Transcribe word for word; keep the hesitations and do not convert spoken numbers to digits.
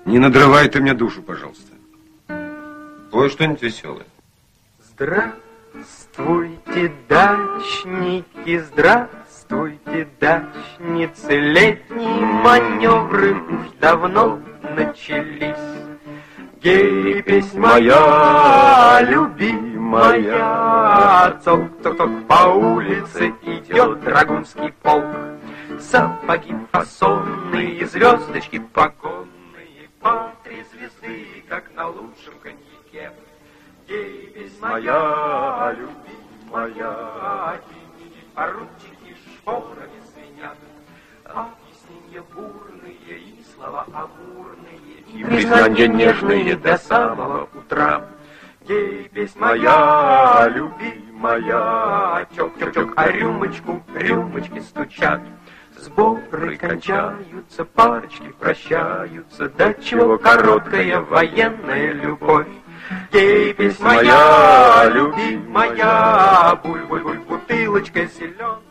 Не надрывай ты мне душу, пожалуйста. Пой что-нибудь веселое. Здравствуйте, дачники, здравствуйте, дачницы. Летние маневры уж давно начались. Гей, песнь моя, любимая, цок-цок-цок, по улице идет драгунский полк. Сапоги фасонные, звездочки погонные, по три звезды, как на лучшем коньяке. Гей, песнь моя, любимая, поручики шпорами звенят, а песни бурные и слова амурные, и признания нежные до самого утра. Гей, песнь моя, любимая, чок-чок-чок, а рюмочку, рюмочки стучат. Сборы кончаются, парочки прощаются, до чего короткая военная любовь. Гей, песнь моя, любимая, буль-буль-буль, бутылочка зеленая.